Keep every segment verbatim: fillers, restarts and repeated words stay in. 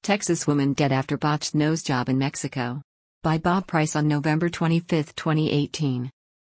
Texas woman dead after botched nose job in Mexico. By Bob Price on November twenty-fifth, twenty eighteen.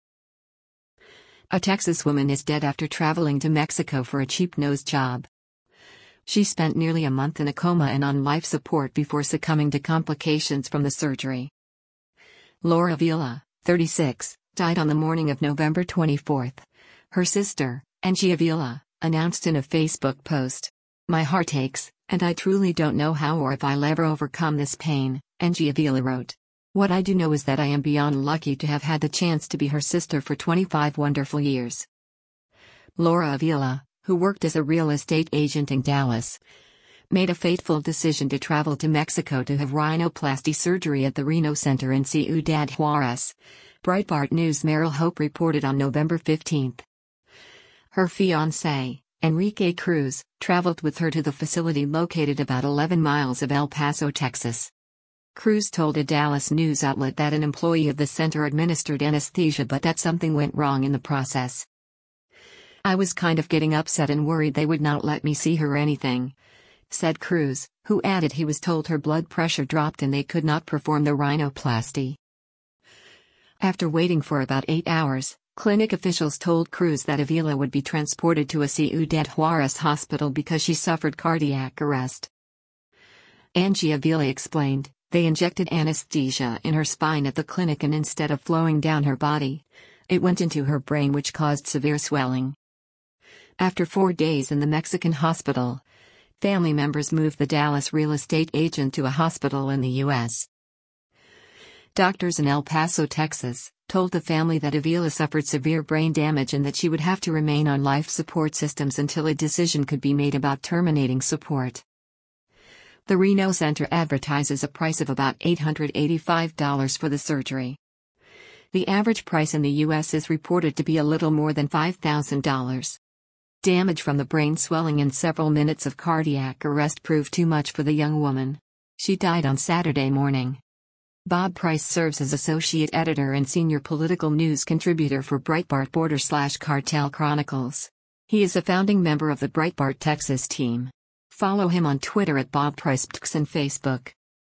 A Texas woman is dead after traveling to Mexico for a cheap nose job. She spent nearly a month in a coma and on life support before succumbing to complications from the surgery. Laura Avila, thirty-six, died on the morning of November twenty-fourth. Her sister, Angie Avila, announced in a Facebook post, "My heart aches, and I truly don't know how or if I'll ever overcome this pain," Angie Avila wrote. "What I do know is that I am beyond lucky to have had the chance to be her sister for twenty-five wonderful years." Laura Avila, who worked as a real estate agent in Dallas, made a fateful decision to travel to Mexico to have rhinoplasty surgery at the Reno Center in Ciudad Juarez. Breitbart News' Meryl Hope reported on November fifteenth. Her fiancé, Enrique Cruz, traveled with her to the facility located about eleven miles of El Paso, Texas. Cruz told a Dallas news outlet that an employee of the center administered anesthesia but that something went wrong in the process. "I was kind of getting upset and worried they would not let me see her or anything," said Cruz, who added he was told her blood pressure dropped and they could not perform the rhinoplasty. After waiting for about eight hours, clinic officials told Cruz that Avila would be transported to a Ciudad Juarez hospital because she suffered cardiac arrest. Angie Avila explained, "They injected anesthesia in her spine at the clinic and instead of flowing down her body, it went into her brain, which caused severe swelling." After four days in the Mexican hospital, family members moved the Dallas real estate agent to a hospital in the U S Doctors in El Paso, Texas, told the family that Avila suffered severe brain damage and that she would have to remain on life support systems until a decision could be made about terminating support. The Reno Center advertises a price of about eight hundred eighty-five dollars for the surgery. The average price in the U S is reported to be a little more than five thousand dollars. Damage from the brain swelling and several minutes of cardiac arrest proved too much for the young woman. She died on Saturday morning. Bob Price serves as associate editor and senior political news contributor for Breitbart Border slash Cartel Chronicles. He is a founding member of the Breitbart Texas team. Follow him on Twitter at Bob Price and Facebook.